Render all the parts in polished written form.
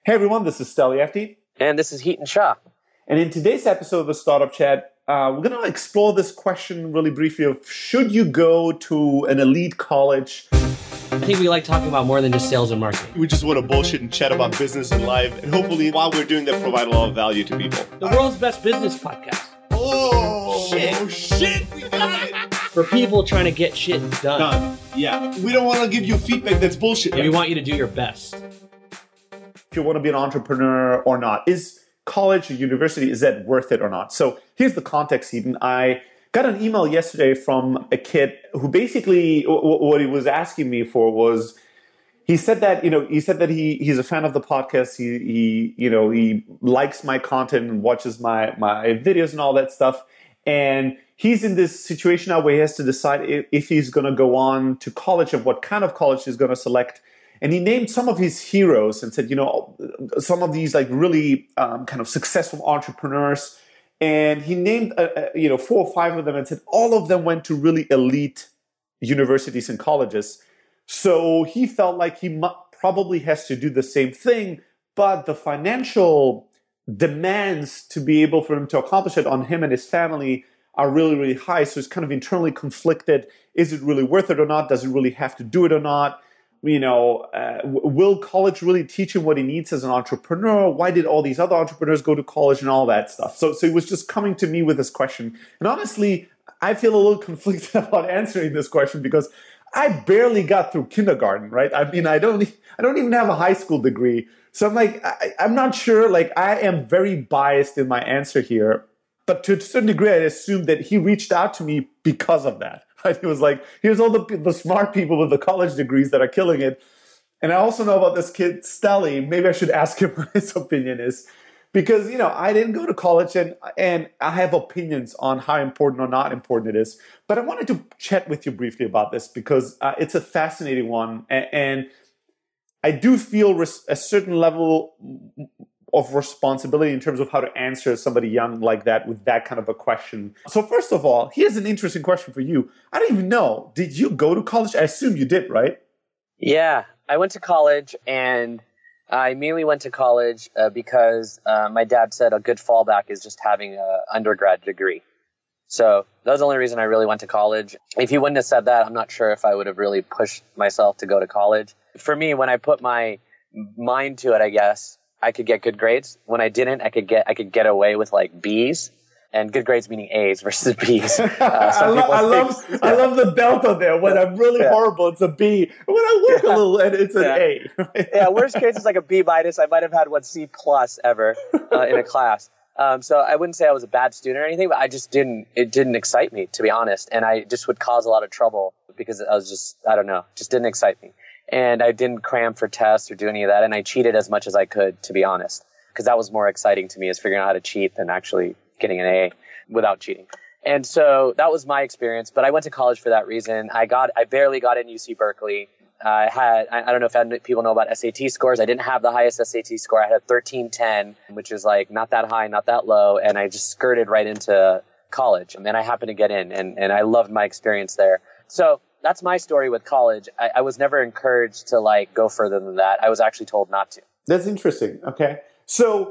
Hey everyone, this is Steli Efti. And this is Heaton Shah. And in today's episode of the Startup Chat, we're going to explore this question really briefly of should you go to an elite college? I think we like talking about more than just sales and marketing. We just want to bullshit and chat about business and life. And hopefully, while we're doing that, provide a lot of value to people. The world's best business podcast. Oh, shit. We got it. For people trying to get shit done. Yeah. We don't want to give you feedback that's bullshit. We want you to do your best. If you want to be an entrepreneur or not, is college or university, is that worth it or not? So here's the context, Heaton. I got an email yesterday from a kid who basically, what he was asking me for was, he said that he's a fan of the podcast. He likes my content and watches my videos and all that stuff. And he's in this situation now where he has to decide if he's going to go on to college and what kind of college he's going to select. And he named some of his heroes and said, some of these like really kind of successful entrepreneurs. And he named, 4 or 5 of them and said all of them went to really elite universities and colleges. So he felt like he probably has to do the same thing, but the financial demands to be able for him to accomplish it on him and his family are really, really high. So it's kind of internally conflicted. Is it really worth it or not? Does he really have to do it or not? Will college really teach him what he needs as an entrepreneur? Why did all these other entrepreneurs go to college and all that stuff? So he was just coming to me with this question. And honestly, I feel a little conflicted about answering this question because I barely got through kindergarten, right? I mean, I don't even have a high school degree. So I'm like, I'm not sure. Like, I am very biased in my answer here. But to a certain degree, I assume that he reached out to me because of that. Right? He was like, here's all the smart people with the college degrees that are killing it. And I also know about this kid, Steli. Maybe I should ask him what his opinion is. Because, I didn't go to college and I have opinions on how important or not important it is. But I wanted to chat with you briefly about this because it's a fascinating one. And I do feel a certain level of responsibility in terms of how to answer somebody young like that with that kind of a question. So first of all, here's an interesting question for you. I don't even know. Did you go to college? I assume you did, right? Yeah, I went to college and I immediately went to college because my dad said a good fallback is just having an undergrad degree. So that was the only reason I really went to college. If he wouldn't have said that, I'm not sure if I would have really pushed myself to go to college. For me, when I put my mind to it, I guess, I could get good grades. When I didn't, I could get away with like B's, and good grades meaning A's versus B's. I love the delta there. When I'm really horrible, it's a B. When I work a little, and it's an A. Yeah, worst case is like a B minus. I might have had one C plus ever in a class. So I wouldn't say I was a bad student or anything, but it didn't excite me, to be honest. And I just would cause a lot of trouble because I was just didn't excite me. And I didn't cram for tests or do any of that. And I cheated as much as I could, to be honest, because that was more exciting to me, is figuring out how to cheat than actually getting an A without cheating. And so that was my experience. But I went to college for that reason. I barely got in UC Berkeley. I don't know if people know about SAT scores. I didn't have the highest SAT score. I had a 1310, which is like not that high, not that low. And I just skirted right into college. And then I happened to get in and I loved my experience there. So that's my story with college. I was never encouraged to like go further than that. I was actually told not to. That's interesting. Okay. So,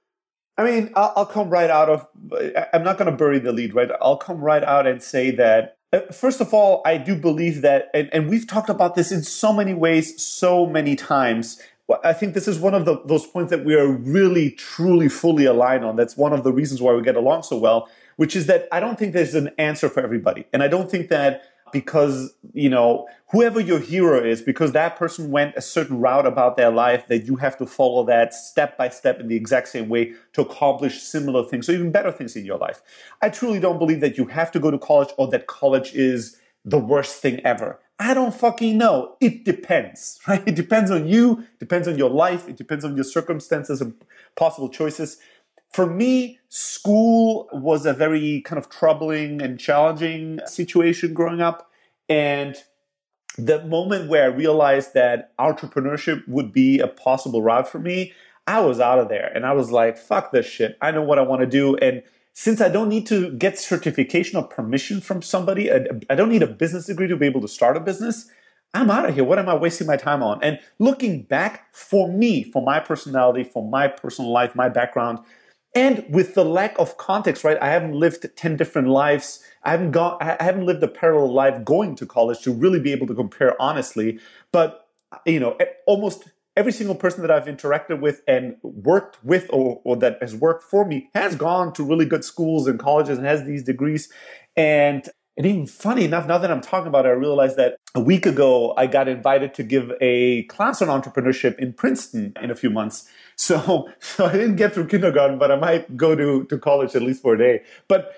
I mean, I'll come right out of, I'm not going to bury the lead, right? I'll come right out and say that, first of all, I do believe that, and we've talked about this in so many ways, so many times. I think this is one of those points that we are really, truly, fully aligned on. That's one of the reasons why we get along so well, which is that I don't think there's an answer for everybody. And I don't think that because, whoever your hero is, because that person went a certain route about their life, that you have to follow that step by step in the exact same way to accomplish similar things or even better things in your life. I truly don't believe that you have to go to college or that college is the worst thing ever. I don't fucking know. It depends, right? It depends on you, depends on your life, it depends on your circumstances and possible choices. For me, school was a very kind of troubling and challenging situation growing up. And the moment where I realized that entrepreneurship would be a possible route for me, I was out of there. And I was like, fuck this shit. I know what I want to do. And since I don't need to get certification or permission from somebody, I don't need a business degree to be able to start a business, I'm out of here. What am I wasting my time on? And looking back, for me, for my personality, for my personal life, my background, and with the lack of context, right? I haven't lived 10 different lives. I haven't lived a parallel life going to college to really be able to compare honestly. But, almost every single person that I've interacted with and worked with or that has worked for me has gone to really good schools and colleges and has these degrees. And even funny enough, now that I'm talking about it, I realized that a week ago, I got invited to give a class on entrepreneurship in Princeton in a few months. So I didn't get through kindergarten, but I might go to college at least for a day. But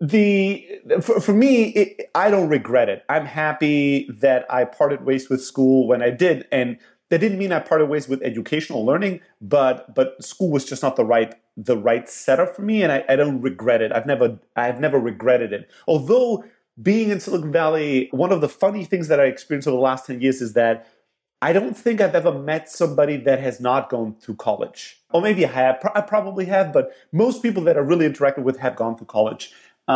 for me, I don't regret it. I'm happy that I parted ways with school when I did. And that didn't mean I parted ways with educational learning, but school was just not the right setup for me. And I don't regret it. I've never regretted it. Although being in Silicon Valley, one of the funny things that I experienced over the last 10 years is that I don't think I've ever met somebody that has not gone through college. Or maybe I have. I probably have, but most people that I really interacted with have gone through college.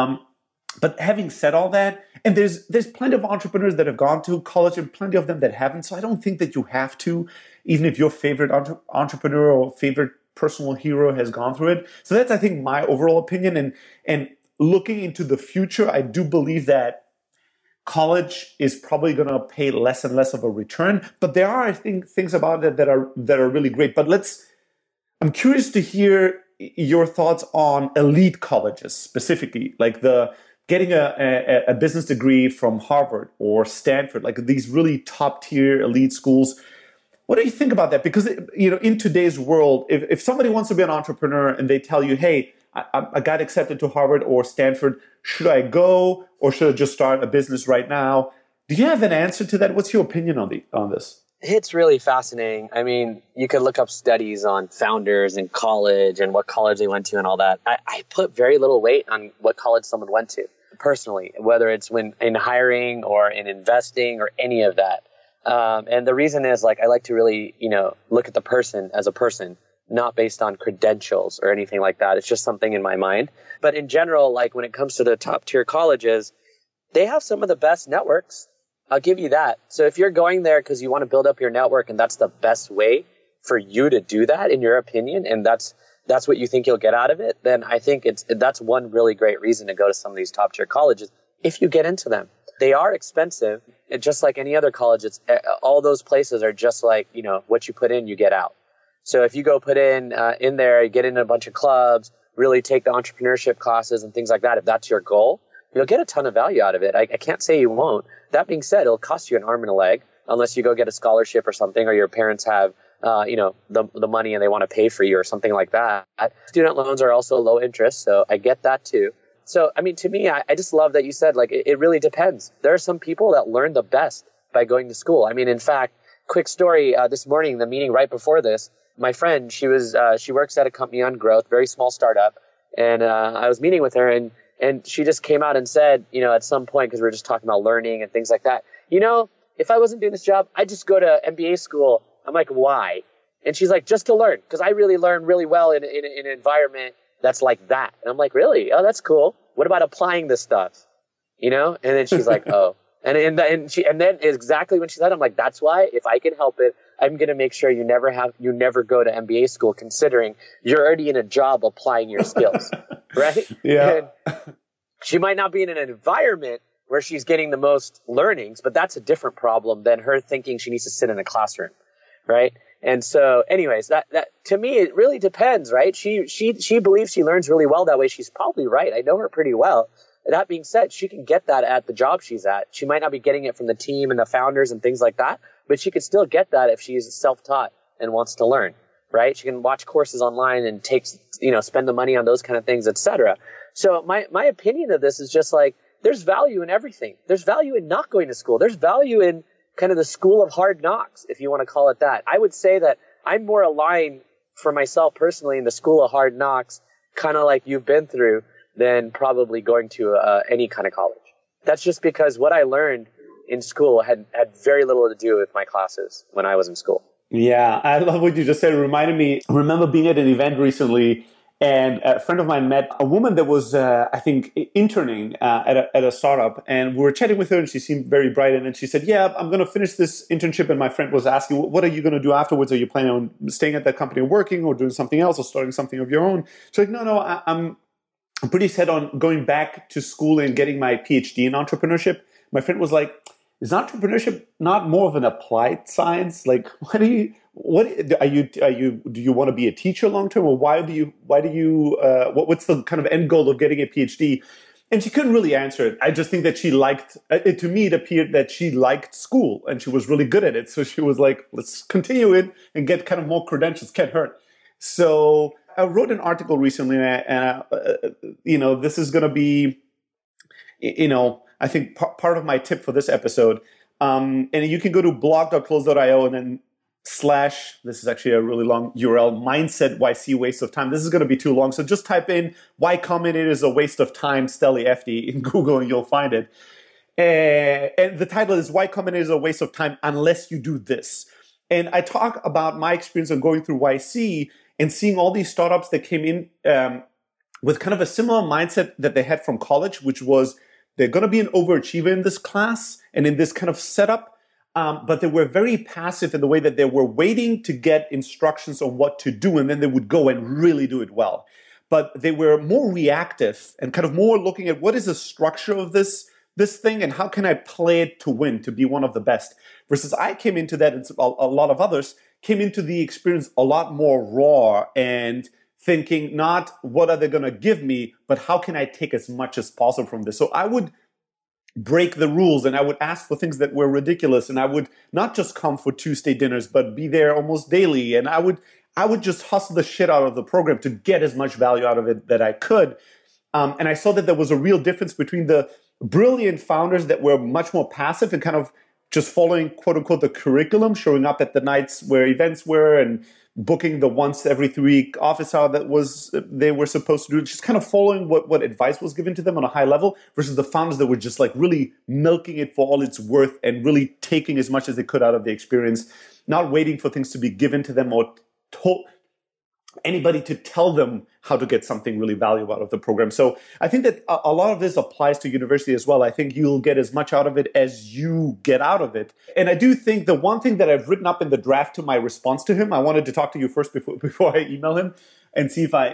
But having said all that, and there's plenty of entrepreneurs that have gone to college and plenty of them that haven't. So I don't think that you have to, even if your favorite entrepreneur or favorite personal hero has gone through it. So that's, I think, my overall opinion. And looking into the future, I do believe that college is probably going to pay less and less of a return. But there are, I think, things about it that are really great. But I'm curious to hear your thoughts on elite colleges specifically, like getting a business degree from Harvard or Stanford, like these really top tier elite schools. What do you think about that? Because, in today's world, if somebody wants to be an entrepreneur and they tell you, hey, I got accepted to Harvard or Stanford, should I go or should I just start a business right now? Do you have an answer to that? What's your opinion on this? It's really fascinating. I mean, you could look up studies on founders in college and what college they went to and all that. I put very little weight on what college someone went to personally, whether it's in hiring or in investing or any of that. And the reason is, I like to really, look at the person as a person, not based on credentials or anything like that. It's just something in my mind. But in general, when it comes to the top tier colleges, they have some of the best networks. I'll give you that. So if you're going there because you want to build up your network and that's the best way for you to do that, in your opinion, and that's what you think you'll get out of it, then I think that's one really great reason to go to some of these top tier colleges if you get into them. They are expensive. And just like any other college, all those places are just like, what you put in, you get out. So if you go put in there, you get in a bunch of clubs, really take the entrepreneurship classes and things like that, if that's your goal, you'll get a ton of value out of it. I can't say you won't. That being said, it'll cost you an arm and a leg unless you go get a scholarship or something, or your parents have, the money and they want to pay for you or something like that. Student loans are also low interest, so I get that too. So, to me, I just love that you said, it really depends. There are some people that learn the best by going to school. In fact, quick story, this morning, the meeting right before this, my friend, she works at a company on growth, very small startup. And I was meeting with her and she just came out and said, at some point, because we were just talking about learning and things like that, if I wasn't doing this job, I'd just go to MBA school. I'm like, why? And she's like, just to learn, because I really learn really well in an environment that's like that. And I'm like, really? Oh, that's cool. What about applying this stuff? And then she's like, oh. And then exactly when she said, I'm like, that's why, if I can help it, I'm going to make sure you never go to MBA school, considering you're already in a job applying your skills, right? Yeah. And she might not be in an environment where she's getting the most learnings, but that's a different problem than her thinking she needs to sit in a classroom, right? And so anyways, that to me, it really depends, right? She believes she learns really well that way. She's probably right. I know her pretty well. That being said, she can get that at the job she's at. She might not be getting it from the team and the founders and things like that, but she could still get that if she's self-taught and wants to learn, right? She can watch courses online and spend the money on those kind of things, etc. So my opinion of this is just there's value in everything. There's value in not going to school. There's value in kind of the school of hard knocks, if you want to call it that. I would say that I'm more aligned for myself personally in the school of hard knocks, kind of like you've been through, than probably going to any kind of college. That's just because what I learned in school had very little to do with my classes when I was in school. Yeah, I love what you just said. It reminded me, I remember being at an event recently, And a friend of mine met a woman that was, I think, interning at a startup. And we were chatting with her, and she seemed very bright. And then she said, yeah, I'm going to finish this internship. And my friend was asking, what are you going to do afterwards? Are you planning on staying at that company or working or doing something else or starting something of your own? She's like, no, I'm pretty set on going back to school and getting my PhD in entrepreneurship. My friend was like, is entrepreneurship not more of an applied science? Like, do you want to be a teacher long term, or what's the kind of end goal of getting a PhD? And she couldn't really answer it. I just think that she liked it. To me, it appeared that she liked school and she was really good at it. So she was like, let's continue it and get kind of more credentials. Can't hurt. So I wrote an article recently, and this is going to be, I think part of my tip for this episode. And you can go to blog.close.io and then / this is actually a really long URL, mindset YC waste of time. This is going to be too long. So just type in Y Combinator is a waste of time, Steli FD in Google, and you'll find it. And the title is Y Combinator is a waste of time unless you do this. And I talk about my experience of going through YC and seeing all these startups that came in with kind of a similar mindset that they had from college, which was they're going to be an overachiever in this class and in this kind of setup, but they were very passive in the way that they were waiting to get instructions on what to do, and then they would go and really do it well. But they were more reactive and kind of more looking at what is the structure of this thing and how can I play it to win, to be one of the best. Versus I came into that, and a lot of others came into the experience a lot more raw and thinking not what are they going to give me, but how can I take as much as possible from this? So I would break the rules and I would ask for things that were ridiculous, and I would not just come for Tuesday dinners, but be there almost daily. And I would just hustle the shit out of the program to get as much value out of it that I could. And I saw that there was a real difference between the brilliant founders that were much more passive and kind of just following, quote unquote, the curriculum, showing up at the nights where events were and booking the once every 3 week office hour they were supposed to do, just kind of following what advice was given to them on a high level, versus the founders that were just like really milking it for all it's worth and really taking as much as they could out of the experience, not waiting for things to be given to them or told anybody to tell them how to get something really valuable out of the program. So I think that a lot of this applies to university as well. I think you'll get as much out of it as you get out of it. And I do think the one thing that I've written up in the draft to my response to him, I wanted to talk to you first before I email him and see if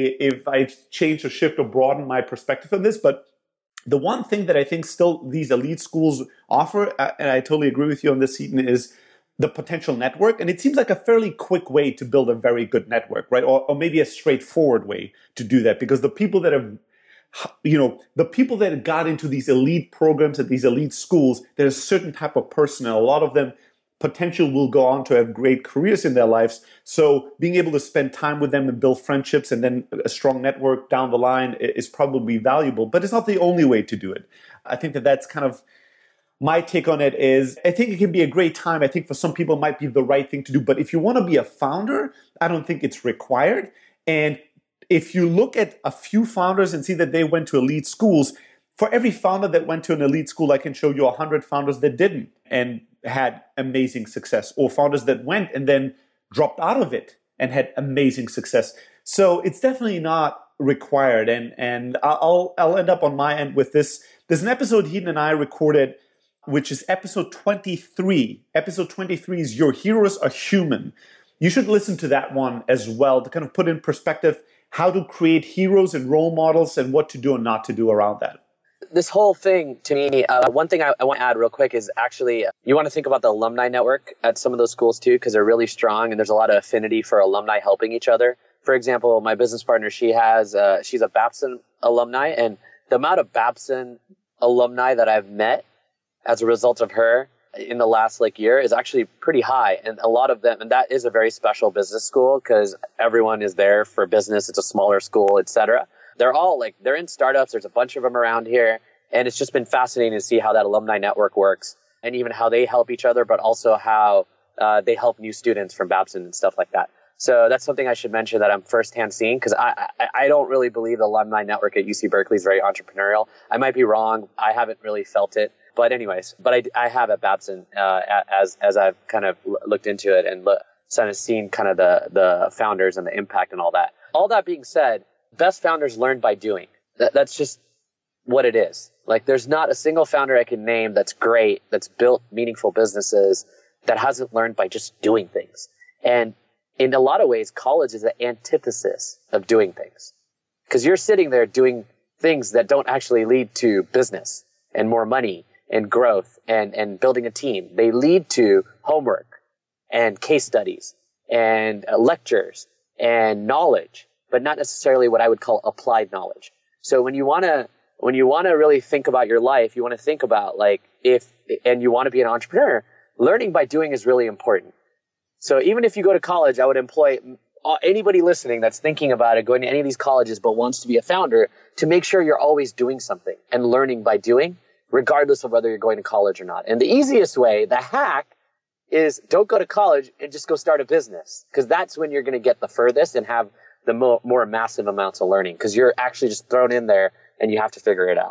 I change or shift or broaden my perspective on this. But the one thing that I think still these elite schools offer, and I totally agree with you on this, Seaton, is the potential network. And it seems like a fairly quick way to build a very good network, right? Or maybe a straightforward way to do that, because the people that have, the people that got into these elite programs at these elite schools, there's a certain type of person, and a lot of them potential will go on to have great careers in their lives. So being able to spend time with them and build friendships and then a strong network down the line is probably valuable, but it's not the only way to do it. I think that that's kind of my take on it. Is I think it can be a great time. I think for some people it might be the right thing to do. But if you want to be a founder, I don't think it's required. And if you look at a few founders and see that they went to elite schools, for every founder that went to an elite school, I can show you 100 founders that didn't and had amazing success, or founders that went and then dropped out of it and had amazing success. So it's definitely not required. And I'll end up on my end with this. There's an episode Heaton and I recorded, which is episode 23. Episode 23 is Your Heroes Are Human. You should listen to that one as well to kind of put in perspective how to create heroes and role models and what to do and not to do around that. This whole thing, to me, one thing I want to add real quick is actually you want to think about the alumni network at some of those schools too, because they're really strong and there's a lot of affinity for alumni helping each other. For example, my business partner, she's a Babson alumni, and the amount of Babson alumni that I've met as a result of her in the last year is actually pretty high. And a lot of them, and that is a very special business school because everyone is there for business. It's a smaller school, etc. They're all they're in startups. There's a bunch of them around here. And it's just been fascinating to see how that alumni network works and even how they help each other, but also how they help new students from Babson and stuff like that. So that's something I should mention that I'm firsthand seeing, because I don't really believe the alumni network at UC Berkeley is very entrepreneurial. I might be wrong. I haven't really felt it. But anyways, I have at Babson as I've kind of looked into it and seen kind of the founders and the impact and all that. all that being said, best founders learn by doing. That's just what it is. Like, there's not a single founder I can name that's great, that's built meaningful businesses, that hasn't learned by just doing things. And in a lot of ways, college is the antithesis of doing things, because you're sitting there doing things that don't actually lead to business and more money and growth and building a team. They lead to homework and case studies and lectures and knowledge, but not necessarily what I would call applied knowledge. So when you want to really think about your life, you want to think about and you want to be an entrepreneur, learning by doing is really important. So even if you go to college, I would employ anybody listening that's thinking about it, going to any of these colleges but wants to be a founder, to make sure you're always doing something and learning by doing, regardless of whether you're going to college or not. And the easiest way, the hack, is don't go to college and just go start a business, because that's when you're going to get the furthest and have the more massive amounts of learning, because you're actually just thrown in there and you have to figure it out.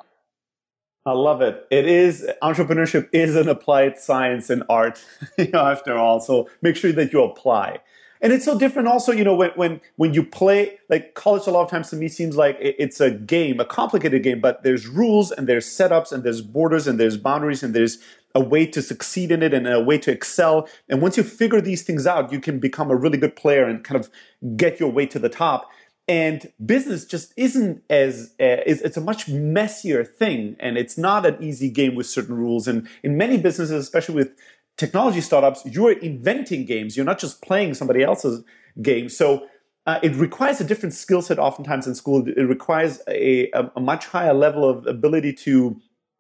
I love it. Entrepreneurship is an applied science and art, after all. So make sure that you apply. And it's so different also, when you play, like college a lot of times to me seems like it's a game, a complicated game, but there's rules and there's setups and there's borders and there's boundaries and there's a way to succeed in it and a way to excel. And once you figure these things out, you can become a really good player and kind of get your way to the top. And business just isn't it's a much messier thing, and it's not an easy game with certain rules. And in many businesses, especially with technology startups, you're inventing games. You're not just playing somebody else's game. So it requires a different skill set oftentimes in school. It requires a much higher level of ability to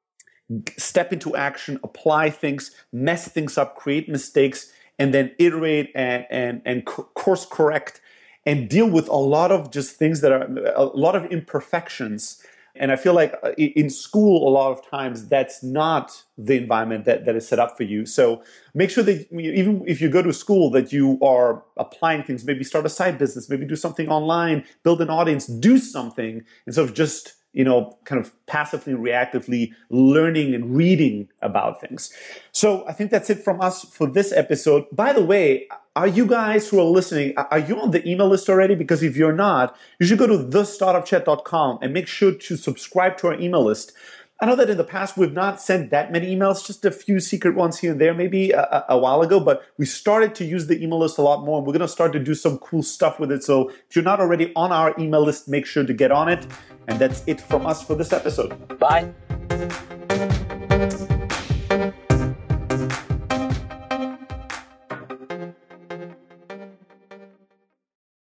step into action, apply things, mess things up, create mistakes, and then iterate and course correct and deal with a lot of just things that are a lot of imperfections. And I feel like in school, a lot of times, that's not the environment that is set up for you. So make sure that even if you go to school, that you are applying things, maybe start a side business, maybe do something online, build an audience, do something instead of just, kind of passively, reactively learning and reading about things. So I think that's it from us for this episode. By the way, are you guys who are listening, are you on the email list already? Because if you're not, you should go to thestartupchat.com and make sure to subscribe to our email list. I know that in the past, we've not sent that many emails, just a few secret ones here and there, maybe a while ago, but we started to use the email list a lot more, and we're going to start to do some cool stuff with it. So if you're not already on our email list, make sure to get on it. And that's it from us for this episode. Bye.